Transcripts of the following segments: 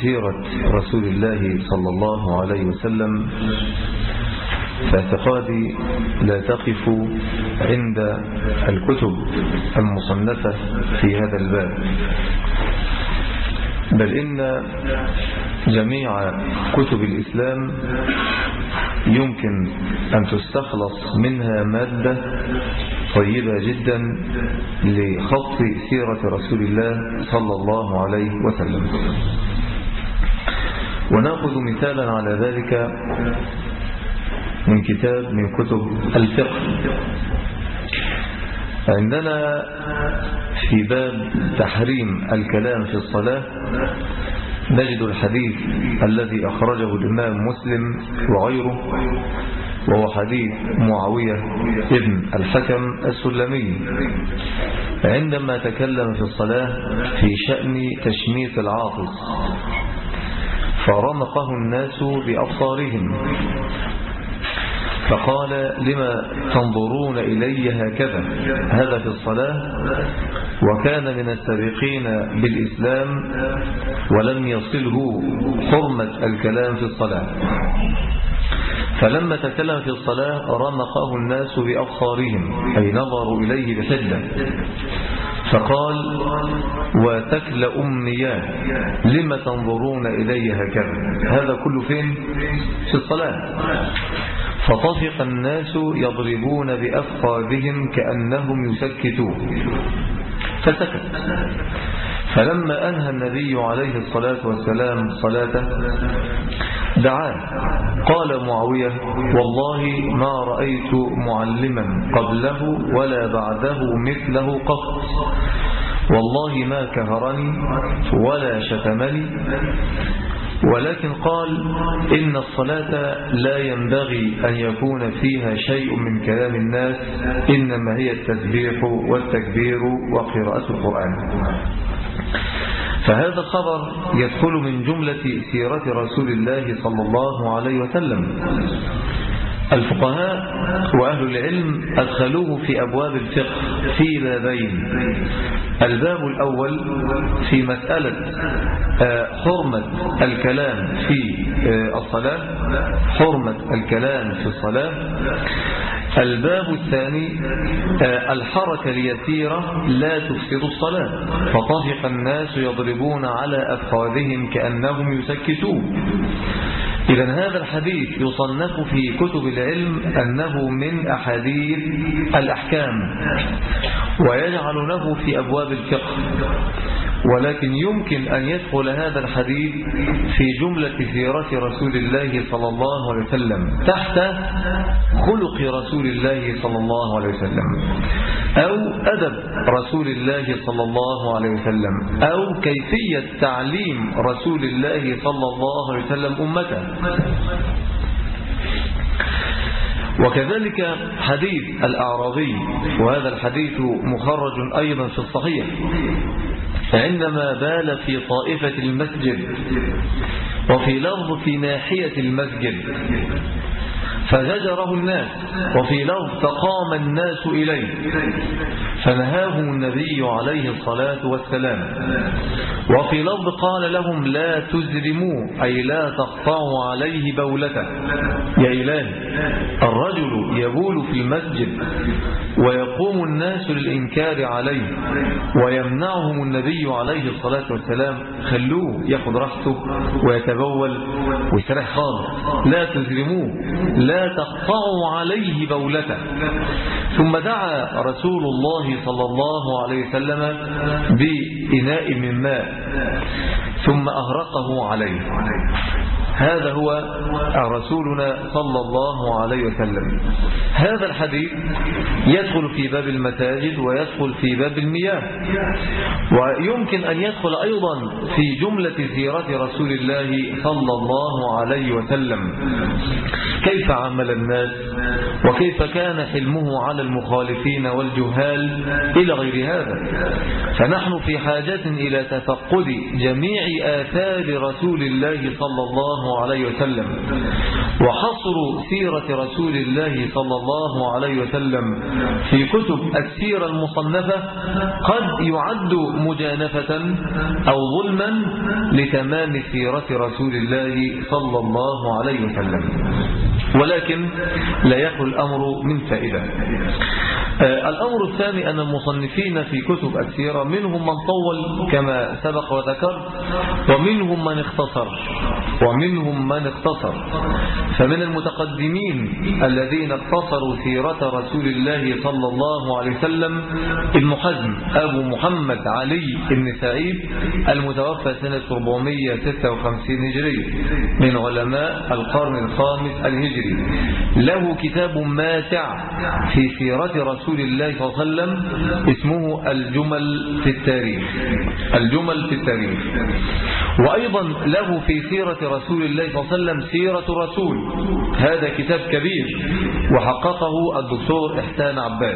سيرة رسول الله صلى الله عليه وسلم فاعتقادي لا تقف عند الكتب المصنفة في هذا الباب، بل إن جميع كتب الإسلام يمكن أن تستخلص منها مادة طيبة جدا لخط سيرة رسول الله صلى الله عليه وسلم. ونأخذ مثالا على ذلك من كتاب من كتب الفقه. عندنا في باب تحريم الكلام في الصلاة نجد الحديث الذي أخرجه الإمام مسلم وغيره، وهو حديث معاوية ابن الحكم السلمي عندما تكلم في الصلاة في شأن تشميت العاطس فرمقه الناس بأبصارهم فقال: لما تنظرون إلي هكذا؟ هذا في الصلاة، وكان من السابقين بالإسلام ولم يصله حرمة الكلام في الصلاة. فلما تكلم في الصلاة رمقه الناس بأبصارهم أي نظروا إليه بشدة، فقال: وتكل أمنياه لما تنظرون إلي هكذا؟ هذا كله فين؟ في الصلاة. فطفق الناس يضربون بأفخاذهم كأنهم يسكتون فسكت. فلما أنهى النبي عليه الصلاة والسلام صلاته دعاه قال معاوية: والله ما رأيت معلما قبله ولا بعده مثله قط، والله ما كهرني ولا شتمني، ولكن قال: إن الصلاة لا ينبغي أن يكون فيها شيء من كلام الناس، إنما هي التسبيح والتكبير وقراءة القرآن. فهذا الخبر يدخل من جملة سيرة رسول الله صلى الله عليه وسلم. الفقهاء وأهل العلم أدخلوه في أبواب الفقه في بابين: الباب الأول في مسألة حرمة الكلام في الصلاة، حرمة الكلام في الصلاة. الباب الثاني الحركة اليسيرة لا تفسد الصلاة، فطفق الناس يضربون على أفخاذهم كأنهم يسكتون. إذن هذا الحديث يصنف في كتب العلم أنه من أحاديث الأحكام ويجعلونه في أبواب الفقه، ولكن يمكن أن يدخل هذا الحديث في جملة سيرة رسول الله صلى الله عليه وسلم تحت خلق رسول الله صلى الله عليه وسلم، أو أدب رسول الله صلى الله عليه وسلم، أو كيفية تعليم رسول الله صلى الله عليه وسلم أمته. وكذلك حديث الأعرابي، وهذا الحديث مخرج أيضا في الصحيح، عندما بال في طائفة المسجد وفي لفظ في ناحية المسجد فزجره الناس، وفي لفظ فقام الناس إليه فنهاهم النبي عليه الصلاة والسلام، وفي لفظ قال لهم: لا تزرموا أي لا تقطعوا عليه بولته. يا إلهي، الرجل يبول في المسجد ويقوم الناس للإنكار عليه ويمنعهم النبي عليه الصلاة والسلام، خلوه ياخد راحته ويتبول ويستريح خالص، لا تزرموه لا تقطعوا عليه بولته. ثم دعا رسول الله صلى الله عليه وسلم بإناء من ماء ثم أهرقه عليه. هذا هو رسولنا صلى الله عليه وسلم. هذا الحديث يدخل في باب المساجد ويدخل في باب المياه، ويمكن أن يدخل أيضا في جملة سيرة رسول الله صلى الله عليه وسلم، كيف عمل الناس وكيف كان حلمه على المخالفين والجهال إلى غير هذا. فنحن في حاجة إلى تفقد جميع آثار رسول الله صلى الله الله عليه وسلم. وحصر سيرة رسول الله صلى الله عليه وسلم في كتب السيرة المصنفة قد يعد مجانفة أو ظلما لتمام سيرة رسول الله صلى الله عليه وسلم، ولكن لا يخلو الأمر من فائدة. الأمر الثاني أن المصنفين في كتب السيرة منهم من طول كما سبق وذكر، ومنهم من اختصر. فمن المتقدمين الذين اختصروا سيرة رسول الله صلى الله عليه وسلم ابن حزم أبو محمد علي بن سعيد المتوفى سنة 456 هجرية من علماء القرن الخامس الهجري، له كتاب ماتع في سيرة رسول الله صلى الله عليه وسلم اسمه الجمل في التاريخ. وأيضا له في سيرة رسول الله صلى الله عليه وسلم سيرة رسول، هذا كتاب كبير وحققه الدكتور إحسان عباد.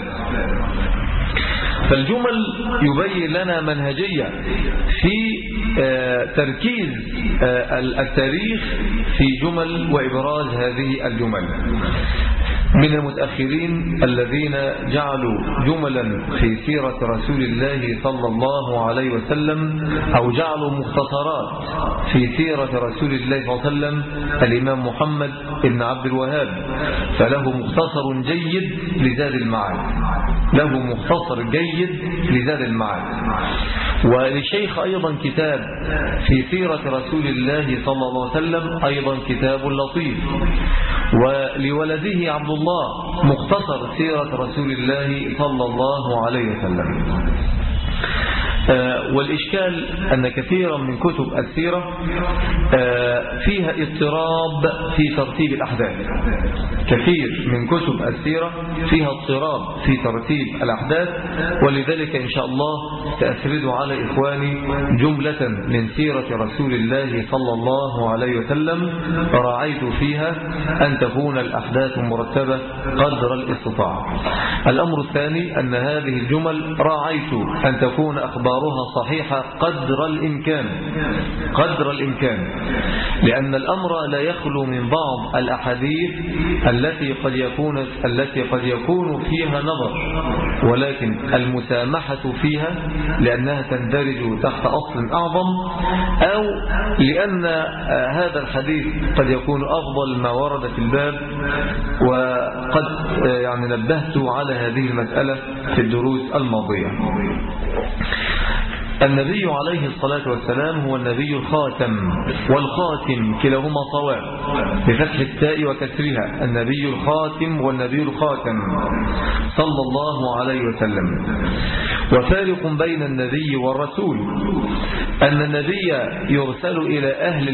فالجمل يبين لنا منهجية في تركيز التاريخ في جمل وإبراز هذه الجمل. من المتأخرين الذين جعلوا جملا في سيرة رسول الله صلى الله عليه وسلم أو جعلوا مختصرات في سيرة رسول الله صلى الله عليه وسلم الإمام محمد بن عبد الوهاب، فله مختصر جيد لزاد المعاد. وللشيخ أيضا كتاب في سيرة رسول الله صلى الله عليه وسلم أيضا كتاب لطيف. ولولده عبد الله مختصر سيرة رسول الله صلى الله عليه وسلم. والإشكال أن كثيرا من كتب السيرة فيها اضطراب في ترتيب الأحداث. كثير من كتب السيرة فيها اضطراب في ترتيب الأحداث، ولذلك إن شاء الله سأسرد على إخواني جملة من سيرة رسول الله صلى الله عليه وسلم راعيت فيها أن تكون الأحداث مرتبة قدر الاستطاعة. الأمر الثاني أن هذه الجمل راعيت أن تكون أخبارها صحيحة قدر الإمكان، لأن الأمر لا يخلو من بعض الأحاديث التي قد يكون فيها نظر، ولكن المسامحة فيها لأنها تندرج تحت أصل أعظم، أو لأن هذا الحديث قد يكون أفضل ما ورد في الباب، وقد نبهت على هذه المسألة في الدروس الماضية. النبي عليه الصلاة والسلام هو النبي الخاتم، والخاتم كلاهما صواب بفتح التاء وكسرها، النبي الخاتم والنبي الخاتم صلى الله عليه وسلم. وفارق بين النبي والرسول أن النبي يرسل إلى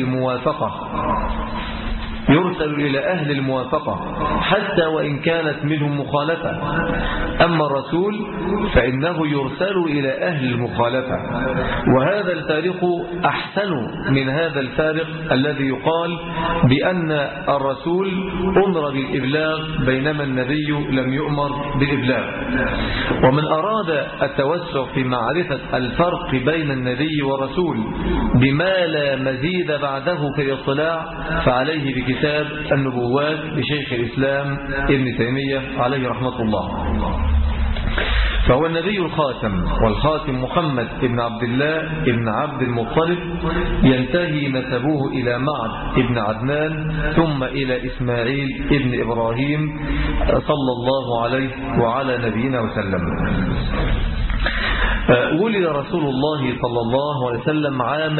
أهل الموافقة حتى وإن كانت منهم مخالفة، أما الرسول فإنه يرسل إلى أهل المخالفة. وهذا الفارق أحسن من هذا الفارق الذي يقال بأن الرسول أمر بالإبلاغ بينما النبي لم يؤمر بالإبلاغ. ومن أراد التوسع في معرفة الفرق بين النبي والرسول بما لا مزيد بعده في الاطلاع فعليه بكتاب النبوات لشيخ الإسلام ابن تيمية عليه رحمة الله. فهو النبي الخاتم، والخاتم محمد بن عبد الله بن عبد المطلب، ينتهي نسبه إلى معد بن عدنان ثم إلى إسماعيل بن إبراهيم صلى الله عليه وعلى نبينا وسلم. ولد رسول الله صلى الله عليه وسلم عام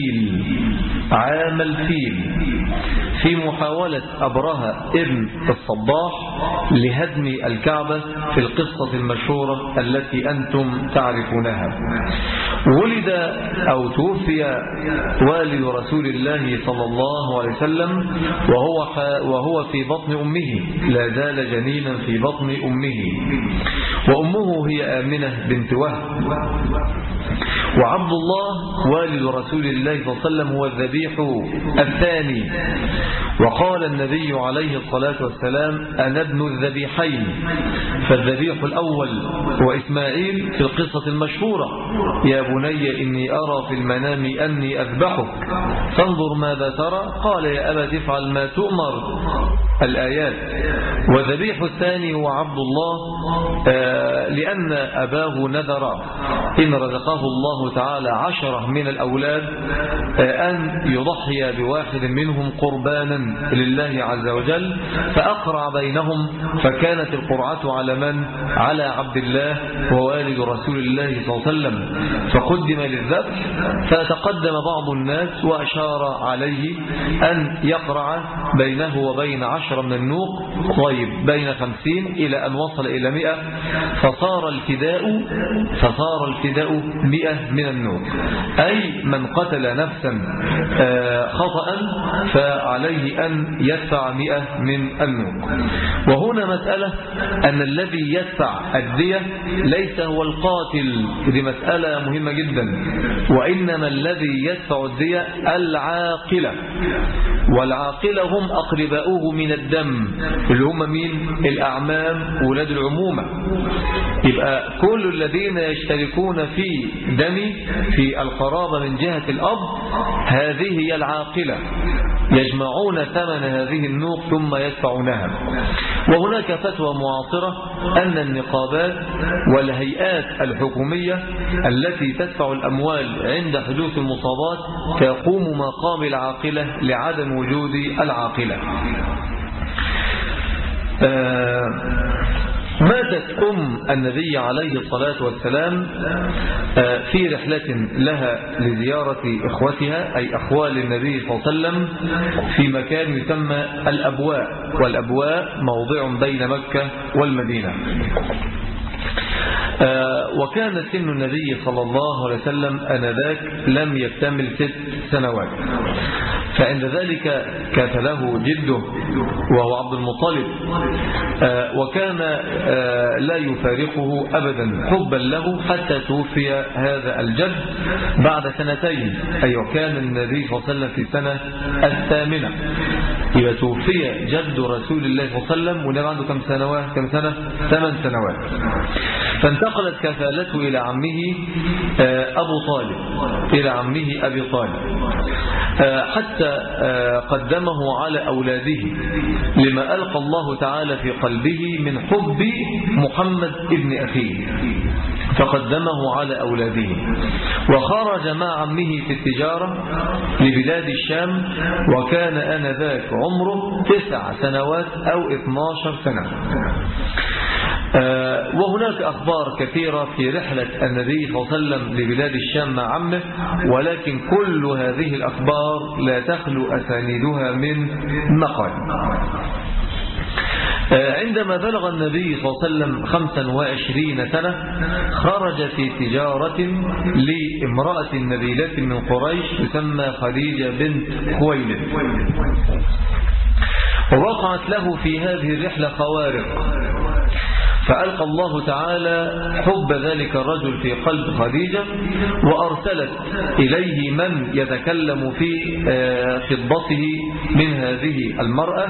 الفيل في محاولة أبرهة ابن الصباح لهدم الكعبة في القصة المشهورة التي أنتم تعرفونها. ولد أو توفي والد رسول الله صلى الله عليه وسلم وهو في بطن أمه، لا زال جنينا في بطن أمه، وأمه هي آمنة بنت وهب. وعبد الله والد رسول الله صلى الله عليه وسلم هو الذبيح الثاني. وقال النبي عليه الصلاة والسلام أنا ابن الذبيحين، فالذبيح الأول هو إسماعيل في القصة المشهورة يا بني إني أرى في المنام أني أذبحك فانظر ماذا ترى قال يا أبا تفعل ما تؤمر الآيات. والذبيح الثاني هو عبد الله لأن أباه نذر إن رزقه الله تعالى 10 من الأولاد أن يضحي بواحد منهم قربانا لله عز وجل، فأقرع بينهم، فكانت القرعة على من؟ على عبد الله ووالد رسول الله صلى الله عليه وسلم، فقدم للذبح. فتقدم بعض الناس وأشار عليه أن يقرع بينه وبين 10 من النوق، طيب بين 50 إلى أن وصل إلى 100، فصار الفداء 100 من النوق، أي من قتل نفسا خطأ فعليه أن يدفع 100 من النوق. وهنا مسألة أن الذي يدفع الدية ليس هو القاتل، دي مسألة مهمة جدا، وإنما الذي يدفع الدية العاقلة، والعاقلة هم أقرباؤه من الدم اللي هم مين؟ الأعمام ولاد العمومة. يبقى كل الذين يشتركون في دم في القرابة من جهة الأب هذه هي العاقلة، يجمعون ثمن هذه النوق ثم يدفعونها. وهناك فتوى معاصرة أن النقابات والهيئات الحكومية التي تدفع الأموال عند حدوث المصابات تقوم مقام العاقلة لعدم وجود العاقلة. ماتت النبي عليه الصلاة والسلام في رحلة لها لزيارة إخوتها أي أخوال النبي صلى الله عليه وسلم في مكان يسمى الأبواء، والأبواء موضع بين مكة والمدينة. وكان سن النبي صلى الله عليه وسلم آنذاك لم يكتمل 6 سنوات، فعند ذلك كفله جده وهو عبد المطلب، وكان لا يفارقه أبدا حبا له حتى توفي هذا الجد بعد 2 أي وكان النبي صلى الله عليه وسلم في السنة 8. إذا توفي جد رسول الله صلى الله عليه وسلم ونبع عنده كم سنة 8 سنوات، فانتقلت كفالته إلى عمه أبو طالب، إلى عمه أبي طالب، حتى قدمه على أولاده لما ألقى الله تعالى في قلبه من حب محمد ابن أخيه، فقدمه على أولاده. وخرج مع عمه في التجارة لبلاد الشام، وكان آنذاك عمره 9 سنوات أو 12 سنة. وهناك أخبار كثيرة في رحلة النبي صلى الله عليه وسلم لبلاد الشام مع عمه، ولكن كل هذه الأخبار لا تخلو أسانيدها من نقل. عندما بلغ النبي صلى الله عليه وسلم 25 سنة خرج في تجارة لامرأة نبيلة من قريش تسمى خديجة بنت خويلد، ووقعت له في هذه الرحلة خوارق، فألقى الله تعالى حب ذلك الرجل في قلب خديجة، وأرسلت إليه من يتكلم في خطبته من هذه المرأة،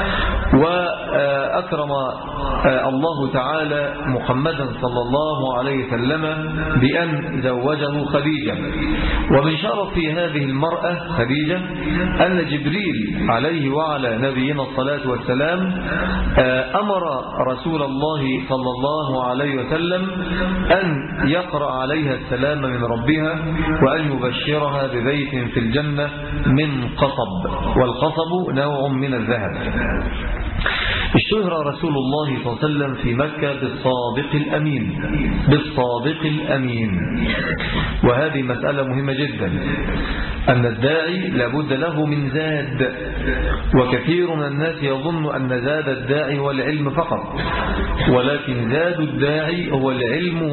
وأكرم الله تعالى محمدا صلى الله عليه وسلم بأن زوجه خديجة. ومن شرف هذه المرأة خديجة أن جبريل عليه وعلى نبينا الصلاة والسلام أمر رسول الله صلى الله عليه وسلم أن يقرأ عليها السلام من ربها، وأن يبشرها ببيت في الجنة من قصب، والقصب نوع من الذهب. اشتهر رسول الله صلى الله عليه وسلم في مكة بالصادق الأمين، وهذه مسألة مهمة جدا، أن الداعي لابد له من زاد، وكثير من الناس يظن أن زاد الداعي هو العلم فقط، ولكن زاد الداعي هو العلم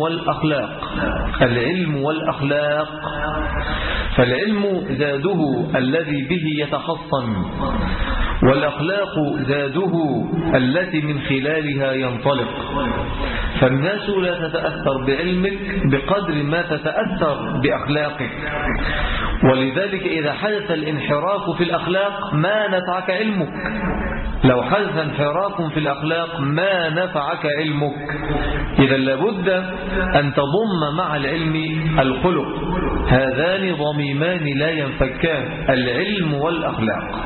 والأخلاق. فالعلم زاده الذي به يتحصن، والأخلاق زاده التي من خلالها ينطلق. فالناس لا تتأثر بعلمك بقدر ما تتأثر بأخلاقك. ولذلك إذا حدث الانحراف في الأخلاق ما نفعك علمك. لو حدث انحراف في الأخلاق ما نفعك علمك. إذا لابد أن تضم مع العلم الخلق. هذان ضميمان لا ينفكان، العلم والأخلاق.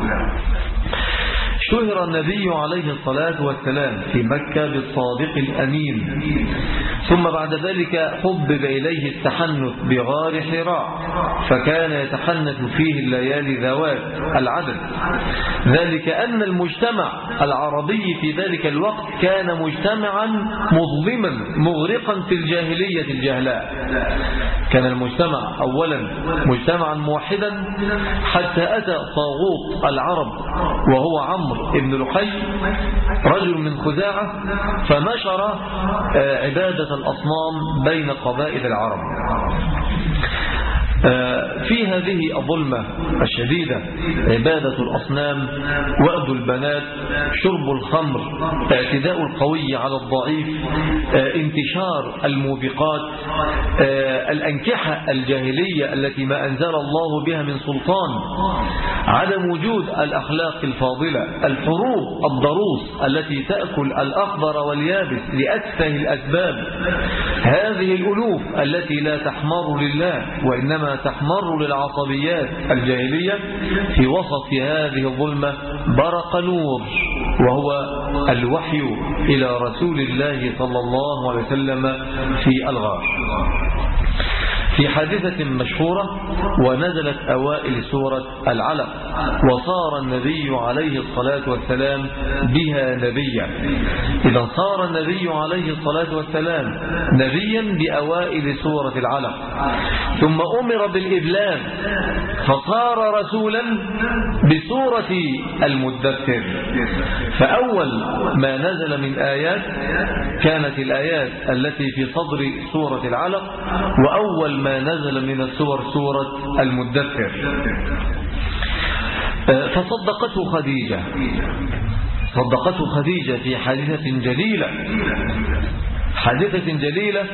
شهر النبي عليه الصلاة والسلام في مكة بالصادق الأمين، ثم بعد ذلك حبب إليه التحنث بغار حراء، فكان يتحنث فيه الليالي ذوات العدد. ذلك أن المجتمع العربي في ذلك الوقت كان مجتمعا مظلما مغرقا في الجاهلية الجهلاء. كان المجتمع أولا مجتمعا موحدا، حتى أتى طاغوت العرب وهو عمرو ابن لحي رجل من خزاعة، فنشر عبادة الأصنام بين قبائل العرب. في هذه الظلمة الشديدة عبادة الأصنام، وأد البنات، شرب الخمر، اعتداء القوي على الضعيف، انتشار الموبقات، الأنكحة الجاهلية التي ما أنزل الله بها من سلطان، عدم وجود الأخلاق الفاضلة، الحروب الضروس التي تأكل الأخضر واليابس لأتفه الأسباب، هذه الألوف التي لا تحمر لله وإنما تحمر للعصبيات الجاهلية. في وسط هذه الظلمة برق نور، وهو الوحي إلى رسول الله صلى الله عليه وسلم في الغار. في حادثة مشهورة ونزلت أوائل سورة العلق، وصار النبي عليه الصلاة والسلام بها نبيا. إذا صار النبي عليه الصلاة والسلام نبيا بأوائل سورة العلق، ثم أمر بالإبلاغ فصار رسولا بسورة المدثر. فأول ما نزل من آيات كانت الآيات التي في صدر سورة العلق، وأول ما نزل من السور سورة المدثر. فصدقته خديجة في حادثة جليلة،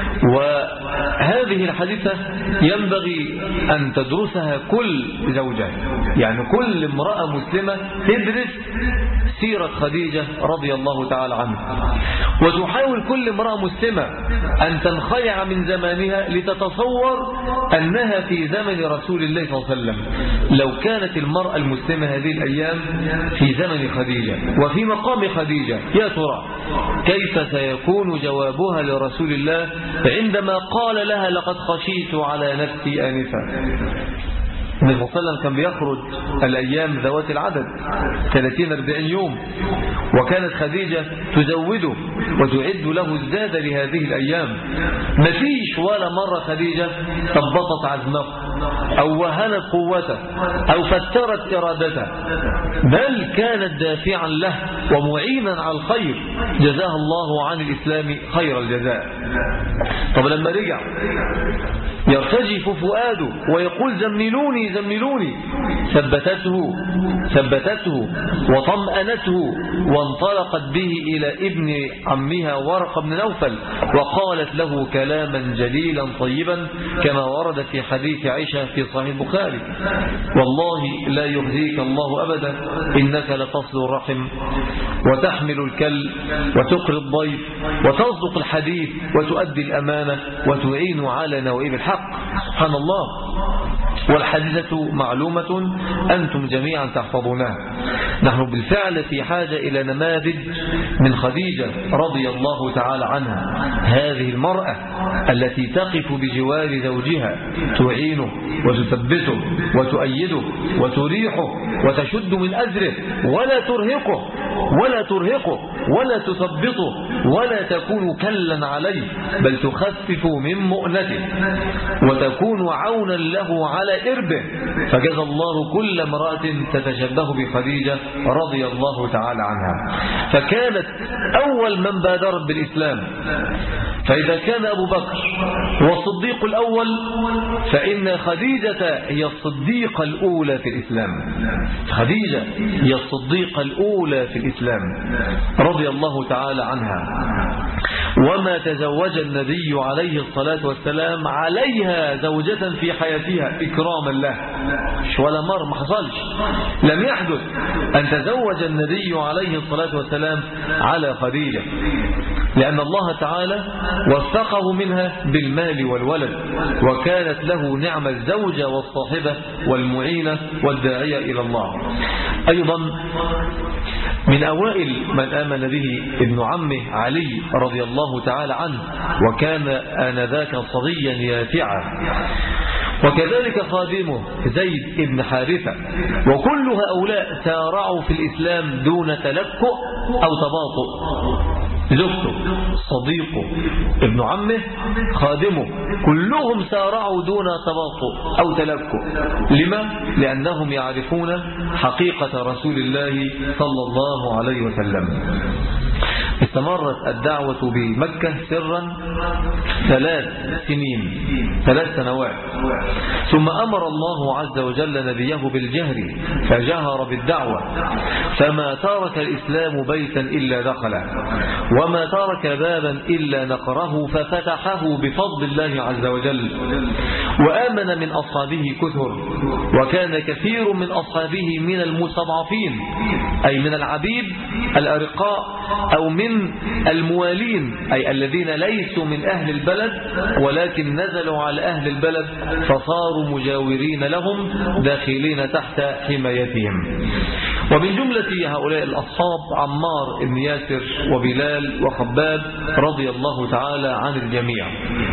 وهذه الحادثة ينبغي أن تدرسها كل زوجة، يعني كل امرأة مسلمة تدرس سيرة خديجة رضي الله تعالى عنها، وتحاول كل امرأة مسلمة أن تنخلع من زمانها لتتصور أنها في زمن رسول الله صلى الله عليه وسلم. لو كانت المرأة المسلمة هذه الأيام في زمن خديجة وفي مقام خديجة، يا ترى كيف سيكون جوابها لرسول الله عندما قال لها لقد خشيت على نفسي آنفا؟ النبي صلى الله عليه وسلم كان بيخرج الأيام ذوات العدد 30-40 يوم، وكانت خديجة تزوده وتعد له الزاد لهذه الأيام. ما فيش ولا مرة خديجة ثبطت عزمه أو وهنت قوته أو فترت إرادته، بل كانت دافعا له ومعينا على الخير، جزاها الله عن الإسلام خير الجزاء. طب لما رجع يرتجف فؤاده ويقول زملوني ثبتته وطمأنته، وانطلقت به إلى ابن عمها ورقة بن نوفل وقالت له كلاما جليلا طيبا كما ورد في حديث عائشة في صحيح البخاري: والله لا يخزيك الله أبدا، إنك لتصل الرحم وتحمل الكل وتقري الضيف وتصدق الحديث وتؤدي الأمانة وتعين على نوائب الحق. سبحان الله. والحديثة معلومة أنتم جميعا تحفظونها. نحن بالفعل في حاجة إلى نماذج من خديجة رضي الله تعالى عنها، هذه المرأة التي تقف بجوار زوجها تعينه وتثبته وتؤيده وتريحه وتشد من أزره، ولا ترهقه ولا تثبطه ولا تكون كلا عليه، بل تخفف من مؤنته وتكون عونا له على إربه فجزى الله كل امرأة تتشبه بخديجة رضي الله تعالى عنها، فكانت أول من بادرت بالإسلام. فإذا كان أبو بكر هو الصديق الأول، فإن خديجة هي الصديقة الأولى في الإسلام. خديجة هي الصديقة الأولى في الإسلام رضي الله تعالى عنها. وما تزوج النبي عليه الصلاة والسلام عليها زوجة في حياتها إكراما له، مش ولا مر، ما حصلش، لم يحدث أن تزوج النبي عليه الصلاة والسلام على خديجة، لأن الله تعالى وثقه منها بالمال والولد، وكانت له نعم الزوجة والصاحبة والمعينة والداعية إلى الله. أيضا من أوائل من آمن به ابن عمه علي رضي الله تعالى عنه، وكان آنذاك صبيا يافعا، وكذلك خادمه زيد بن حارثة، وكل هؤلاء سارعوا في الإسلام دون تلكؤ أو تباطؤ. زوجته، صديقه، ابن عمه، خادمه، كلهم سارعوا دون تباطؤ أو تلكؤ. لما؟ لأنهم يعرفون حقيقة رسول الله صلى الله عليه وسلم. استمرت الدعوة بمكة سرا 3 سنين، 3 سنوات، ثم أمر الله عز وجل نبيه بالجهر فجهر بالدعوة، فما ترك الإسلام بيتا إلا دخله، وما ترك بابا إلا نقره ففتحه بفضل الله عز وجل. وآمن من أصحابه كثر، وكان كثير من أصحابه من المستضعفين، أي من العبيد الأرقاء، أو من الموالين، أي الذين ليسوا من أهل البلد ولكن نزلوا على أهل البلد فصاروا مجاورين لهم داخلين تحت حمايتهم. ومن جملة هؤلاء الأصحاب عمار بن ياسر وبلال وخباب رضي الله تعالى عن الجميع.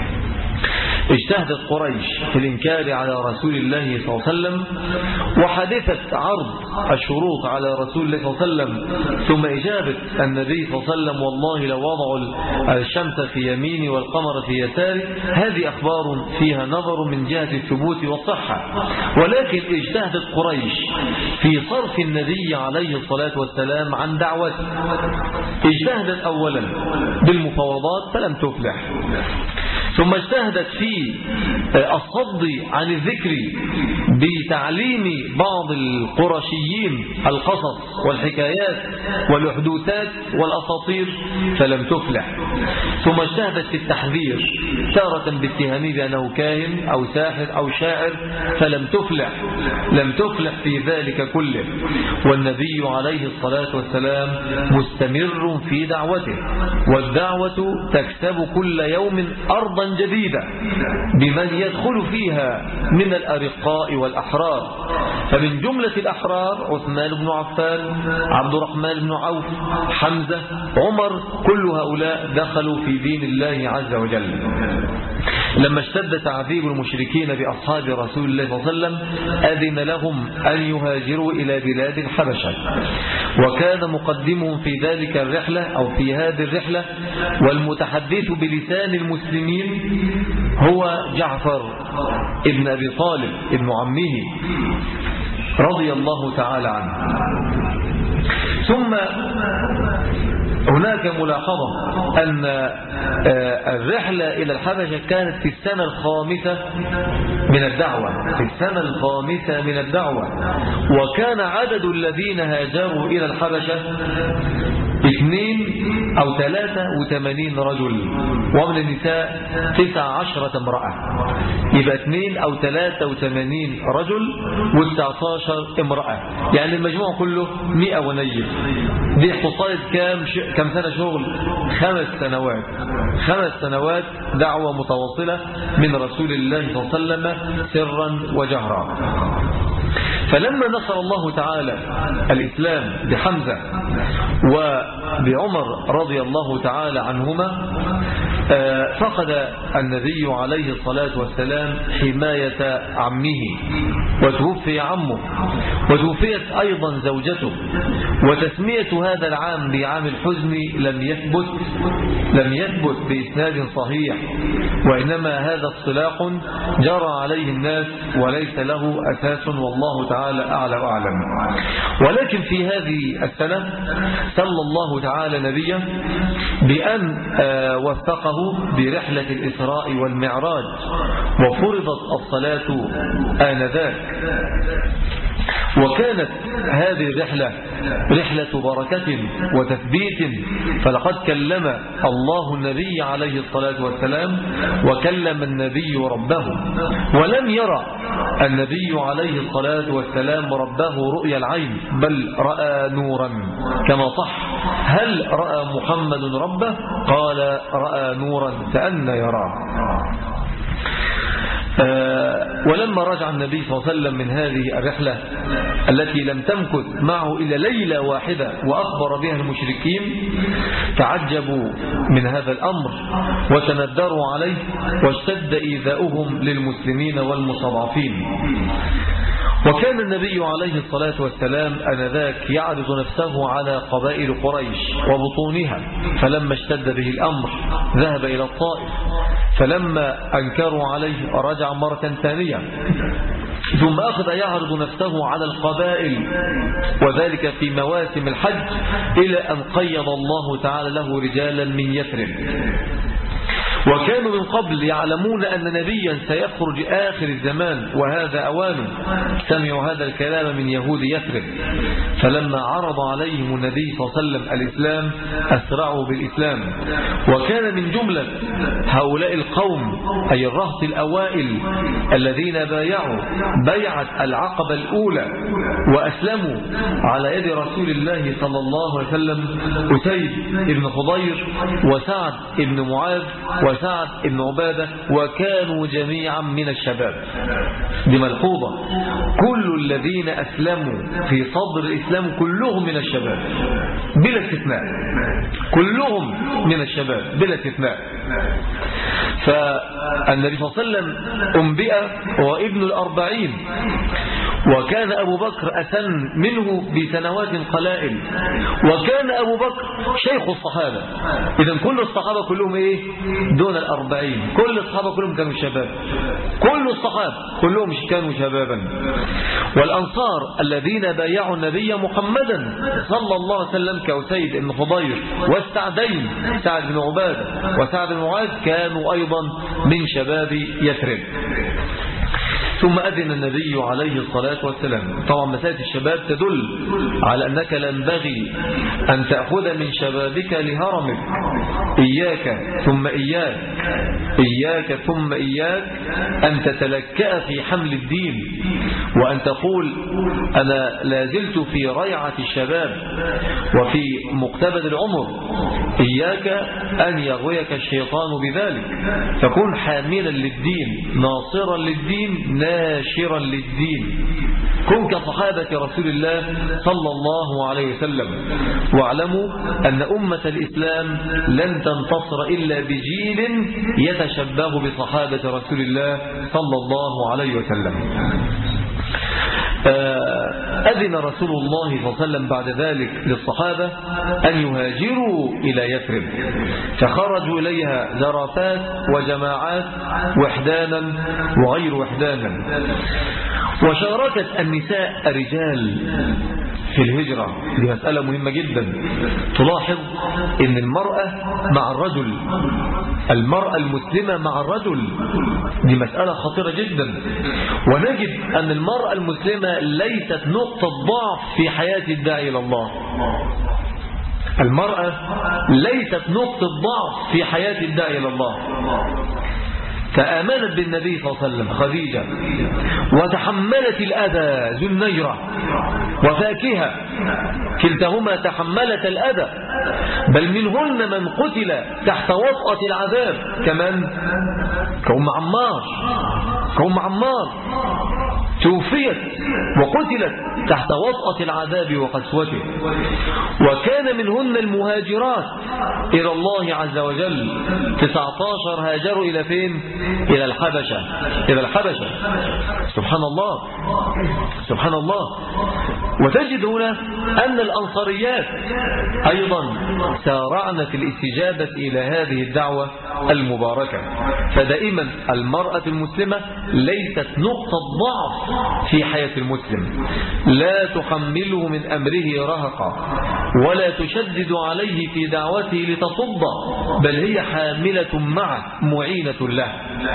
اجتهدت قريش في الإنكار على رسول الله صلى الله عليه وسلم، وحدثت عرض الشروط على رسول الله صلى الله عليه وسلم، ثم إجابة النبي صلى الله عليه وسلم والله لو وضعوا الشمس في يميني والقمر في يساري. هذه أخبار فيها نظر من جهة الثبوت والصحة، ولكن اجتهدت قريش في صرف النبي عليه الصلاة والسلام عن دعوته. اجتهدت أولا بالمفاوضات فلم تفلح، ثم اجتهدت في الصد عن الذكر بتعليم بعض القرشيين القصص والحكايات والحدوثات والأساطير فلم تفلح، ثم اجتهدت في التحذير تارة باتهامه بأنه كاهن أو ساحر أو شاعر فلم تفلح، لم تفلح في ذلك كله. والنبي عليه الصلاة والسلام مستمر في دعوته، والدعوة تكسب كل يوم أرضا جديدة بمن يدخل فيها من الأرقاء والأحرار. فمن جملة الأحرار عثمان بن عفان، عبد الرحمن بن عوف، حمزة، عمر، كل هؤلاء دخلوا في دين الله عز وجل. لما اشتد تعذيب المشركين بأصحاب رسول الله صلى الله عليه وسلم أذن لهم أن يهاجروا إلى بلاد الحبشة، وكان مقدمهم في ذلك الرحلة أو في هذه الرحلة والمتحدث بلسان المسلمين هو جعفر ابن أبي طالب ابن عمه رضي الله تعالى عنه. ثم هناك ملاحظة أن الرحلة إلى الحبشة كانت في السنة الخامسة من الدعوة، في السنة الخامسة من الدعوة، وكان عدد الذين هاجروا إلى الحبشة 82 أو 83 رجل، ومن النساء 19 امرأة، يبقى 2 أو 83 رجل و19 امرأة، يعني المجموع كله 100 ونيف. دي حصلت كم سنة شغل؟ 5 سنوات، 5 سنوات دعوة متواصلة من رسول الله صلى الله عليه وسلم سرا وجهرا. فلما نصر الله تعالى الإسلام بحمزة وبعمر رضي الله تعالى عنهما فقد النبي عليه الصلاة والسلام حماية عمه وتوفي عمه، وتوفيت أيضا زوجته، وتسمية هذا العام بعام الحزن لم يثبت بإسناد صحيح، وإنما هذا اصطلاح جرى عليه الناس وليس له أساس، والله تعالى أعلى وأعلم. ولكن في هذه السنة سلى الله تعالى نبيه بأن وثقه برحلة الإسراء والمعراج، وفرضت الصلاة آنذاك، وكانت هذه الرحلة رحلة بركة وتثبيت، فلقد كلم الله النبي عليه الصلاة والسلام وكلم النبي ربه، ولم يرى النبي عليه الصلاة والسلام ربه رؤيا العين، بل رأى نورا كما صح. هل رأى محمد ربه؟ قال رأى نورا كأن يراه. ولما رجع النبي صلى الله عليه وسلم من هذه الرحلة التي لم تمكث معه إلا ليلة واحدة وأخبر بها المشركين، تعجبوا من هذا الأمر وتندروا عليه، واشتد إيذاؤهم للمسلمين والمستضعفين. وكان النبي عليه الصلاة والسلام آنذاك يعرض نفسه على قبائل قريش وبطونها، فلما اشتد به الأمر ذهب إلى الطائف، فلما أنكروا عليه رجع مرة ثانية، ثم أخذ يعرض نفسه على القبائل، وذلك في مواسم الحج، إلى أن قيض الله تعالى له رجالا من يثرب. وكانوا من قبل يعلمون أن نبيا سيخرج آخر الزمان وهذا أوانه، سمعوا هذا الكلام من يهود يثرب، فلما عرض عليهم النبي صلى الله عليه وسلم الإسلام أسرعوا بالإسلام. وكان من جملة هؤلاء القوم أي الرهط الأوائل الذين بايعوا بيعة العقبة الأولى وأسلموا على يد رسول الله صلى الله عليه وسلم أسيد بن خضير وسعد بن معاذ وسعد بن عبادة، وكانوا جميعا من الشباب. دي ملحوظة، كل الذين أسلموا في صدر الإسلام كلهم من الشباب بلا استثناء، كلهم من الشباب بلا استثناء. فالنبي صلى الله عليه وسلم أنبئ وابن 40، وكان أبو بكر أسن منه بسنوات قلائل، وكان أبو بكر شيخ الصحابة. إذن كل الصحابة كلهم إيه؟ دون 40، كل الصحابة كلهم كانوا شباب، كل الصحابة كلهم كانوا شبابا. والأنصار الذين بايعوا النبي محمدا صلى الله عليه وسلم كأسيد بن خضير والسعدين، سعد بن عبادة وسعد بن معاذ، كانوا أيضا من شباب يثرب. ثم أذن النبي عليه الصلاة والسلام. طبعا مسألة الشباب تدل على أنك لا ينبغي أن تأخذ من شبابك لهرمك، إياك ثم إياك، إياك ثم إياك أن تتلكأ في حمل الدين، وأن تقول أنا لازلت في ريعة الشباب وفي مقتبل العمر. إياك أن يغويك الشيطان بذلك، فكن حاملا للدين، ناصرا للدين، ناشرا للدين، كن كصحابة رسول الله صلى الله عليه وسلم. واعلموا أن أمة الإسلام لن تنتصر إلا بجيل يتشبه بصحابة رسول الله صلى الله عليه وسلم. أذن رسول الله صلى الله عليه وسلم بعد ذلك للصحابة أن يهاجروا إلى يثرب، فخرجوا إليها زرافات وجماعات، وحدانا وغير وحدانا. وشاركت النساء الرجال في الهجرة، دي مسألة مهمة جدا. تلاحظ أن المرأة مع الرجل، المرأة المسلمة مع الرجل، دي مسألة خطيرة جدا. ونجد أن المرأة المسلمة ليست نقطة ضعف في حياة الداعي إلى الله. المرأة ليست نقطة ضعف في حياة الداعي إلى الله. فآمنت بالنبي صلى الله عليه وسلم خديجة، وتحملت الأذى زنيرة وفاكهة، كلتهما تحملت الأذى، بل منهن من قتل تحت وطأة العذاب، كمان كأم عمار توفيت وقتلت تحت وطأة العذاب وقسوته. وكان منهن المهاجرات إلى الله عز وجل 19 هاجروا إلى فين؟ إلى الحبشة. سبحان الله سبحان الله. وتجد هنا أن الأنصاريات أيضا سارعن في الاستجابة إلى هذه الدعوة المباركة. فدائما المرأة المسلمة ليست نقطة ضعف في حياة المسلم، لا تحمله من أمره رهقا ولا تشدد عليه في دعوته لتصد، بل هي حاملة معه معينة له.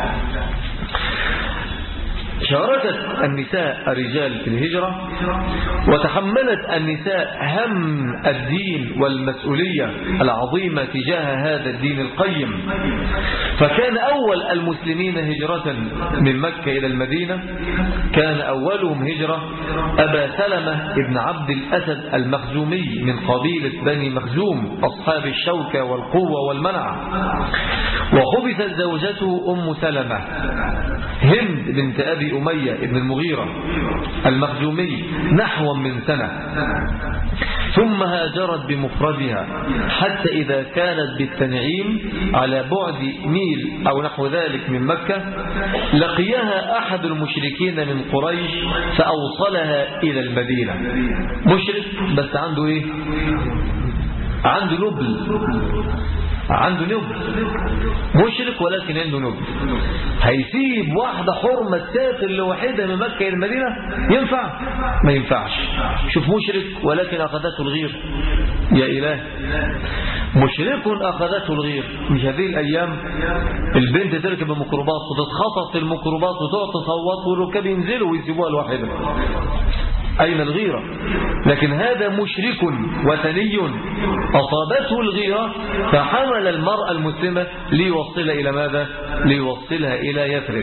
شاركت النساء الرجال في الهجرة، وتحملت النساء هم الدين والمسؤولية العظيمة تجاه هذا الدين القيم. فكان أول المسلمين هجرة من مكة إلى المدينة كان أولهم هجرة أبا سلمة ابن عبد الأسد المخزومي من قبيلة بني مخزوم أصحاب الشوكة والقوة والمنع. وخبثت زوجته أم سلمة هند بنت أبي أمية ابن المغيرة المخزومي نحو من سنة، ثم هاجرت بمفردها حتى إذا كانت بالتنعيم على بعد ميل أو نحو ذلك من مكة لقيها أحد المشركين من قريش فأوصلها إلى المدينة. مشرك بس عنده إيه؟ عنده نبل، مشرك ولكن عنده نبل. هيسيب واحدة حرمة تسافر لوحدها من مكة إلى المدينة؟ ينفع؟ ما ينفعش. شوف مشرك ولكن أخذته الغير. يا إله، مشرك أخذته الغير. مش هذه الأيام البنت تركب الميكروباص وتتخطف في الميكروباص وتقعد تصوت والركاب ينزلوا ويسيبوها لوحدها؟ أين الغيرة؟ لكن هذا مشرك وثني أصابته الغيرة فحمل المرأة المسلمة ليوصلها إلى ماذا؟ ليوصلها إلى يثرب.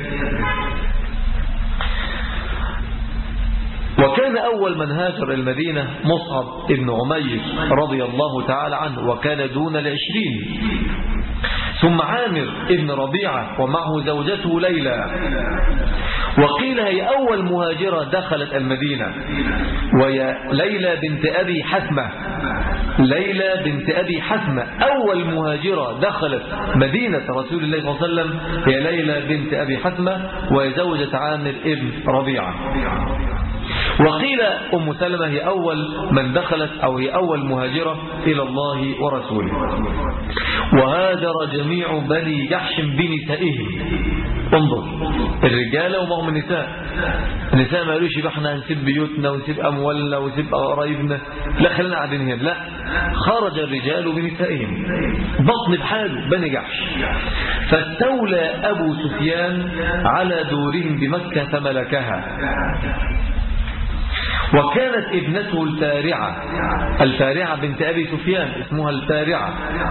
وكان أول من هاجر المدينة مصعب ابن عمير رضي الله تعالى عنه وكان دون 20. ثم عامر ابن ربيعة ومعه زوجته ليلى. وقيل هي أول مهاجرة دخلت المدينة، وهي ليلى بنت أبي حثمة. ليلى بنت أبي حثمة أول مهاجرة دخلت مدينة رسول الله صلى الله عليه وسلم هي ليلى بنت أبي حثمة وهي زوجة عامر ابن ربيعة. وقيل أم سلمة هي أول من دخلت أو هي أول مهاجرة إلى الله ورسوله. وهاجر جميع بني جحش بنسائهم. انظر الرجال ومعهم النساء. النساء ما قالوش يبقى احنا هنسيب بيوتنا ونسيب أموالنا ونسيب قرايبنا، لا خلينا قاعدين هنا. لا، خرج الرجال بنسائهم بطن بحاله بني جحش. فاستولى أبو سفيان على دورهم بمكة فملكها. وكانت ابنته الفارعة بنت أبي سفيان اسمها الفارعة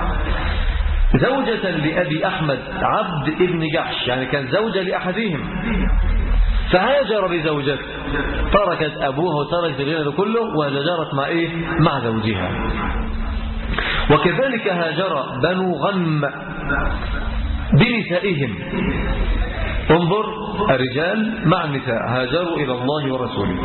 زوجة لأبي أحمد عبد ابن جحش، يعني كان زوجة لأحدهم. فهاجر بزوجته، تركت أبوها وتركت غيره كله وهاجرت مع إيه؟ مع زوجها. وكذلك هاجر بنو غنم بنسائهم. انظر الرجال مع النساء هاجروا إلى الله ورسوله.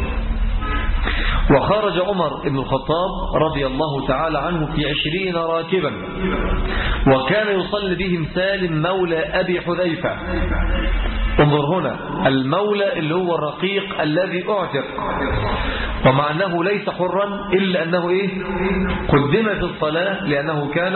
وخرج عمر بن الخطاب رضي الله تعالى عنه في 20 راكبا، وكان يصلي بهم سالم مولى أبي حذيفة. انظر هنا المولى اللي هو الرقيق الذي أعتق، ومع أنه ليس حرا إلا أنه إيه؟ قدم في الصلاة لأنه كان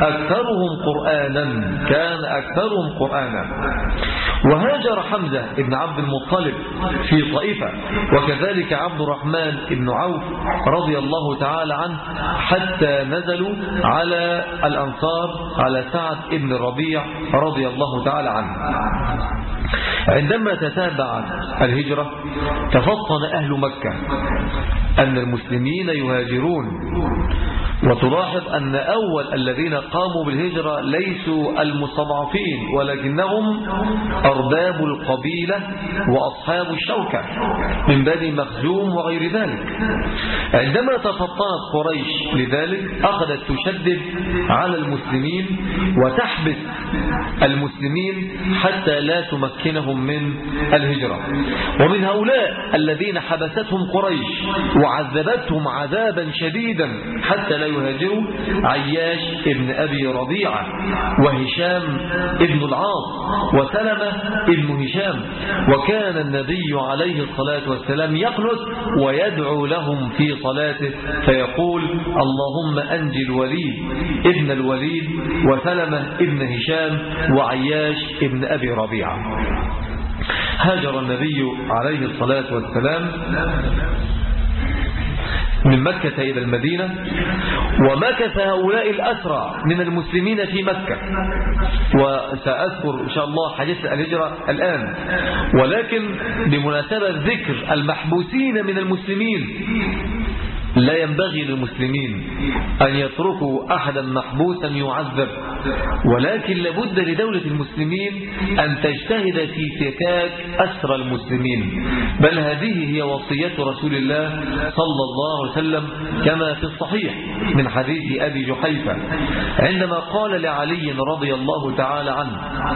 أكثرهم قرآنا. وهاجر حمزة بن عبد المطلب في طائفة، وكذلك عبد الرحمن بن عوف رضي الله تعالى عنه، حتى نزلوا على الأنصار على سعد بن الربيع رضي الله تعالى عنه. عندما تتابعت الهجرة تفطن أهل مكة أن المسلمين يهاجرون. وتلاحظ أن أول الذين قاموا بالهجرة ليسوا المستضعفين، ولكنهم أرباب القبيلة وأصحاب الشوكة من بني مخزوم وغير ذلك. عندما تفطنت قريش لذلك أخذت تشدد على المسلمين وتحبس المسلمين حتى لا تمكنهم من الهجرة. ومن هؤلاء الذين حبستهم قريش وعذبتهم عذابا شديدا حتى لا يهاجروا عياش ابن أبي ربيعة وهشام ابن العاص وسلمة ابن هشام. وكان النبي عليه الصلاة والسلام يقنت ويدعو لهم في صلاته فيقول اللهم أنجي الوليد ابن الوليد وسلمة ابن هشام وعياش ابن أبي ربيعة. هاجر النبي عليه الصلاة والسلام من مكة إلى المدينة، ومكث هؤلاء الأسرى من المسلمين في مكة، وسأذكر إن شاء الله حديث الهجرة الآن، ولكن بمناسبة ذكر المحبوسين من المسلمين لا ينبغي للمسلمين أن يتركوا أحدا محبوسا يعذب، ولكن لابد لدولة المسلمين أن تجتهد في فكاك أسرى المسلمين، بل هذه هي وصية رسول الله صلى الله عليه وسلم كما في الصحيح من حديث أبي جحيفة عندما قال لعلي رضي الله تعالى عنه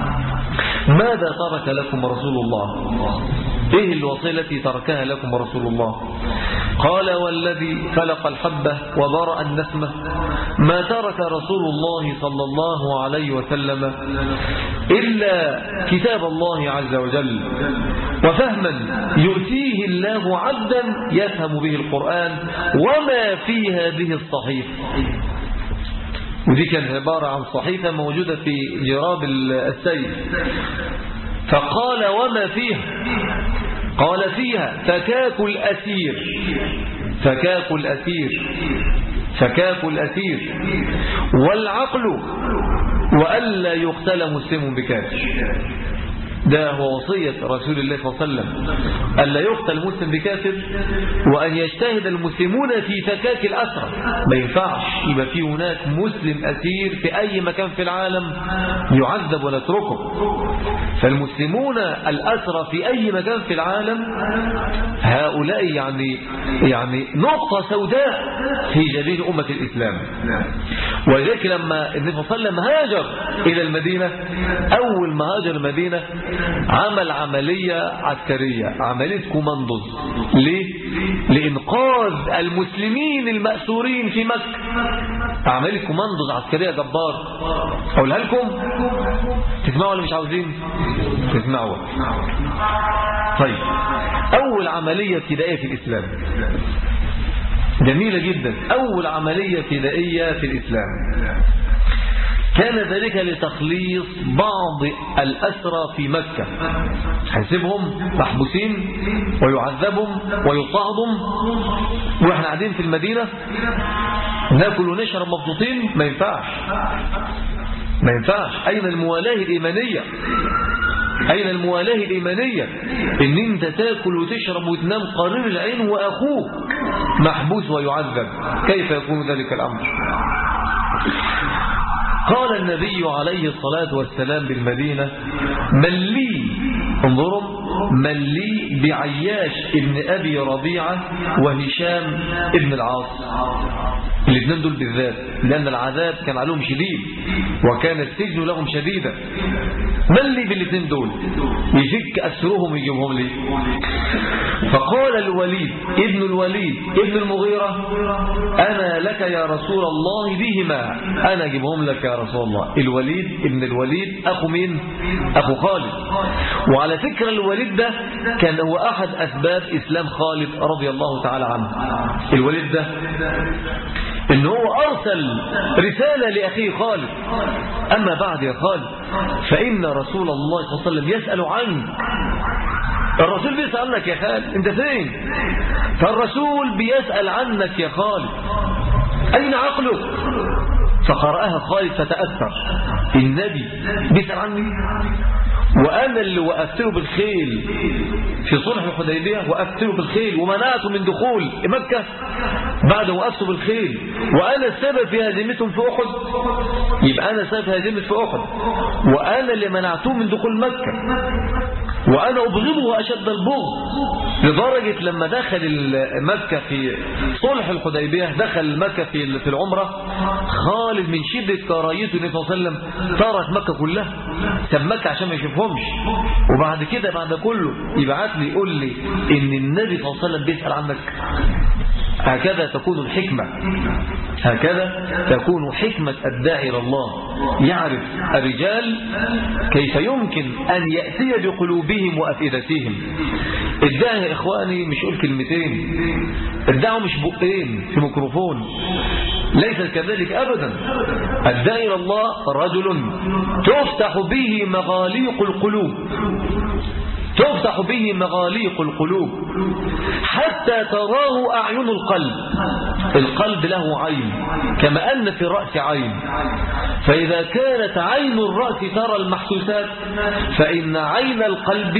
ماذا ترك لكم رسول الله؟ إيه الوصية التي تركها لكم رسول الله؟ قال والذي فلق الحبة وبرأ النسمة ما ترك رسول الله صلى الله عليه وسلم إلا كتاب الله عز وجل وفهما يؤتيه الله عبدا يفهم به القرآن وما في هذه الصحيفة. ودي كانت عبارة عن صحيفة موجودة في جراب السيف، فقال وما فيها؟ قال فيها فكاك الأسير، فكاك الأسير، فكاك الأسير والعقل وألا يقتل مسلم بكافر. ده هو وصية رسول الله صلى الله عليه وسلم، ألا يقتل مسلم بكافر، وأن يجتهد المسلمون في فكاك الأسرى. ما ينفعش يبقى في هناك مسلم أسير في أي مكان في العالم يعذب ونتركه. فالمسلمون الأسرى في أي مكان في العالم هؤلاء يعني نقطة سوداء في جبين أمة الإسلام. ولذلك لما النبي صلى الله عليه وسلم هاجر إلى المدينة، أول ما هاجر المدينة عمل عملية عسكرية، عملية كوماندوز. ليه؟ لإنقاذ المسلمين المأسورين في مكة. عملية كوماندوز عسكرية جبار. أقولها لكم تسمعوا ولا مش عاوزين تسمعوا؟ طيب، أول عملية ابتدائية في الإسلام جميلة جدا. أول عملية ابتدائية في الإسلام كان ذلك لتخليص بعض الأسرى في مكة، حيسيبهم محبوسين ويعذبهم ويضطهدهم وإحنا قاعدين في المدينة ناكل ونشرب مبسوطين. ما ينفعش، ما ينفعش. أين الموالاة الإيمانية؟ أين الموالاة الإيمانية؟ إن أنت تاكل وتشرب وتنام قرير العين وأخوك محبوس ويعذب، كيف يكون ذلك الأمر؟ قال النبي عليه الصلاة والسلام بالمدينة من لي، انظروا، من لي بعياش ابن أبي ربيعة وهشام ابن العاص. الاثنين دول بالذات، لأن العذاب كان عليهم شديد وكان السجن لهم شديدا. من لي بالاثنين دول يفك أسرهم ويجيبهم لي. فقال الوليد ابن المغيرة أنا لك يا رسول الله بهما، أنا أجيبهم لك يا رسول الله. الوليد ابن الوليد أخو مين؟ أخو خالد. وعلى فكرة الوليد ده كان هو أحد أسباب إسلام خالد رضي الله تعالى عنه. الوليد ده إن هو أرسل رسالة لأخيه خالد. أما بعد يا خالد فإن رسول الله صلى الله عليه وسلم يسأل عنك. الرسول بيسأل عنك يا خالد، أنت فين؟ فالرسول بيسأل عنك يا خالد، أين عقلك؟ فقرأها خالد فتأثر، النبي بيسأل عني وأنا اللي وقفته بالخيل في صلح الحديبية، وقفته بالخيل ومنعته من دخول مكة بعد وقفته بالخيل، وأنا السبب في هزيمتهم في أحد. يبقى أنا السبب في هزيمة في أحد، وأنا اللي منعته من دخول مكة. وأنا أبغضه أشد البغض، لدرجة لما دخل مكة في صلح الحديبية، دخل مكة في العمرة، خالد من شدة كراهيته النبي صلى الله عليه وسلم ترك مكة كلها، ساب مكة عشان ما يشوفهمش. وبعد كده بعد كله يبعت لي يقول لي إن النبي صلى الله عليه وسلم بيسأل عنك. هكذا تكون الحكمة، هكذا تكون حكمة الداعي إلى الله. يعرف الرجال كيف يمكن أن يأتي بقلوبهم وأفئدتهم. الداعي يا إخواني مش يقول كلمتين، الدعوة مش بقين في ميكروفون، ليس كذلك أبدا. الداعي إلى الله رجل تفتح به مغاليق القلوب، تفتح به مغاليق القلوب حتى تراه أعين القلب. القلب له عين كما أن في الرأس عين، فإذا كانت عين الرأس ترى المحسوسات، فإن عين القلب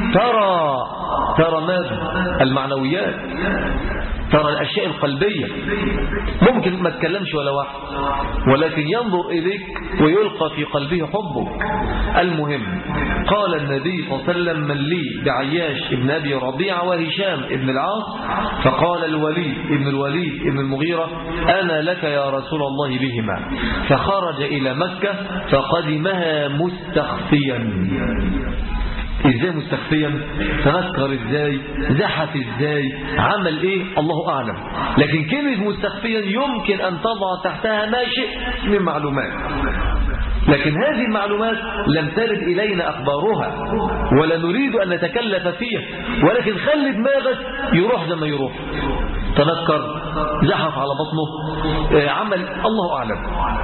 ترى ماذا؟ المعنويات، ترى الأشياء القلبية. ممكن ما تكلمش ولا واحد، ولكن ينظر إليك ويلقى في قلبه حبك. المهم قال النبي صلى الله عليه وسلم: من لي بعياش ابن أبي ربيعة وهشام ابن العاص؟ فقال الوليد ابن المغيرة: أنا لك يا رسول الله بهما. فخرج إلى مكة فقدمها مستخفيا. ازاي مستخفيا؟ تنكر ازاي؟ زحف ازاي؟ عمل ايه؟ الله اعلم. لكن كلمة مستخفيا يمكن ان تضع تحتها ما شئت من معلومات، لكن هذه المعلومات لم ترد إلينا أخبارها ولا نريد أن نتكلف فيها، ولكن خلي دماغك يروح زي ما يروح. تنكر، زحف على بطنه، عمل الله أعلم.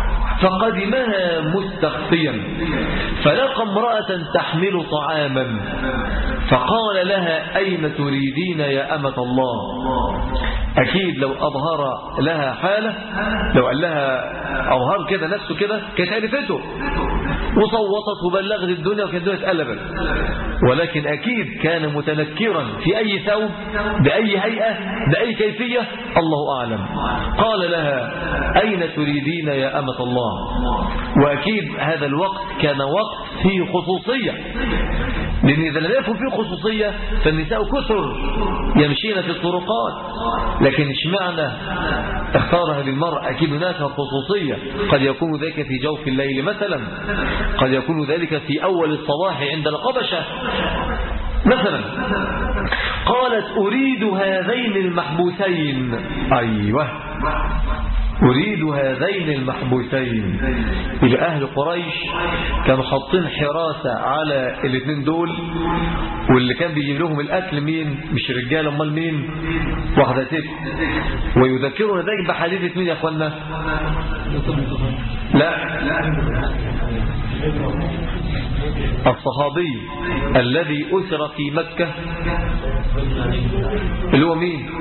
فقدمها مستخفيا فلقى امرأة تحمل طعاما فقال لها: أين تريدين يا أمة الله؟ أكيد لو أظهر لها حالة، لو قال لها أظهر كده نفسه كده كانت عرفته وصوتت وبلغت الدنيا وكانت الدنيا اتقلبت، ولكن أكيد كان متنكرا في أي ثوب بأي هيئة بأي كيفية الله أعلم. قال لها: أين تريدين يا أمة الله؟ وأكيد هذا الوقت كان وقت فيه خصوصية، لأن إذا لم يكن فيه خصوصية فالنساء كثر يمشين في الطرقات، لكن اشمعنى اختار هذه المرأة؟ أكيد هناك خصوصية، قد يكون ذلك في جوف الليل مثلا، قد يكون ذلك في أول الصباح عند القبشة مثلا. قالت: أريد هذين المحبوسين. أيوة، أريد هذين المحبوسين. يبقى أهل قريش كانوا حاطين حراسة على الاثنين دول، واللي كان بيجيب لهم الأكل مين؟ مش رجال، امال مين؟ واحدة ست. ويذكرون ذلك بحديثة مين يا أخوانا؟ لا، الصحابي الذي أسر في مكة اللي هو مين؟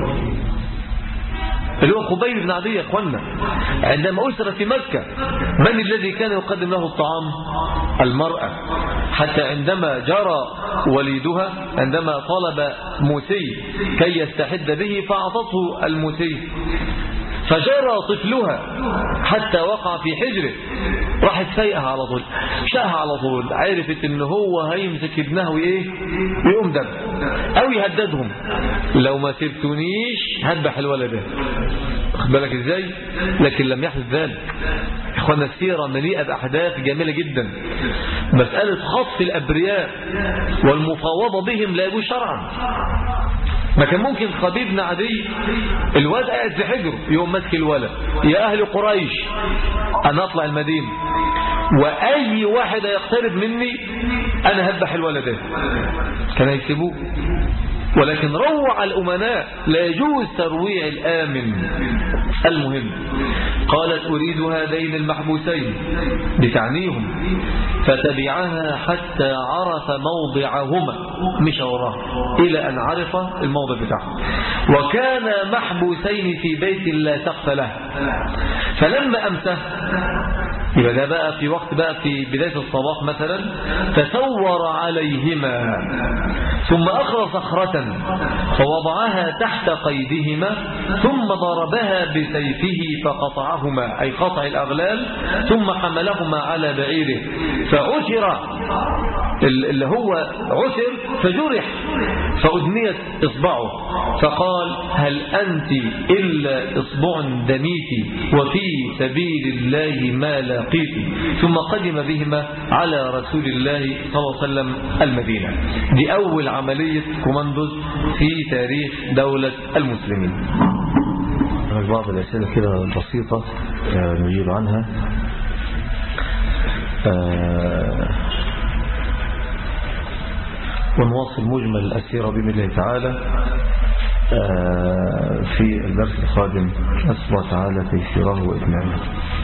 اللي هو خبيب بن عدي يا اخوانا. عندما أسر في مكة من الذي كان يقدم له الطعام؟ المرأة. حتى عندما جرى وليدها، عندما طلب موسي كي يستحد به فأعطته الموسي، فجرى طفلها حتى وقع في حجره، راحت فايقها على طول، شاها على طول، عرفت ان هو هيمسك ابنه وايه ويقوم دب او يهددهم: لو ما سبتونيش هذبح الولد ده. واخد بالك ازاي؟ لكن لم يحدث ذلك. اخوانا السيرة مليئة باحداث جميلة جدا. مسألة خطف الابرياء والمفاوضة بهم لا يجوز شرعا. ما كان ممكن خبيب بن عدي الواد قاعد في حجره يوم ماسك الولد: يا أهل قريش أنا أطلع المدينة وأي واحد يقترب مني أنا هذبح الولد ده. كان هيسيبوه، ولكن روع الأمناء لا يجوز ترويع الآمن. المهم قالت: أريد هذين المحبوسين بتعنيهم، فتبعها حتى عرف موضعهما، مش وراه إلى أن عرف الموضع بتاعه. وكان محبوسين في بيت لا سقف له. فلما أمسه يبقى ده بقى في وقت بقى في بداية الصباح مثلا، فثور عليهما ثم أخذ صخرة فوضعها تحت قيدهما ثم ضربها بسيفه فقطعهما، أي قطع الأغلال، ثم حملهما على بعيره فعثر، اللي هو عثر فجرح فأدنيت إصبعه، فقال هل أنت إلا إصبع دميت وفي سبيل الله ما لاقيت، ثم قدم بهما على رسول الله صلى الله عليه وسلم المدينة. دي أول عملية كوماندوز في تاريخ دولة المسلمين. بعض الأسئلة كده بسيطة نجيب عنها. ونواصل مجمل الأسئلة بإذن الله تعالى في الدرس القادم، أسأل الله تعالى تيسيره وإتمامه.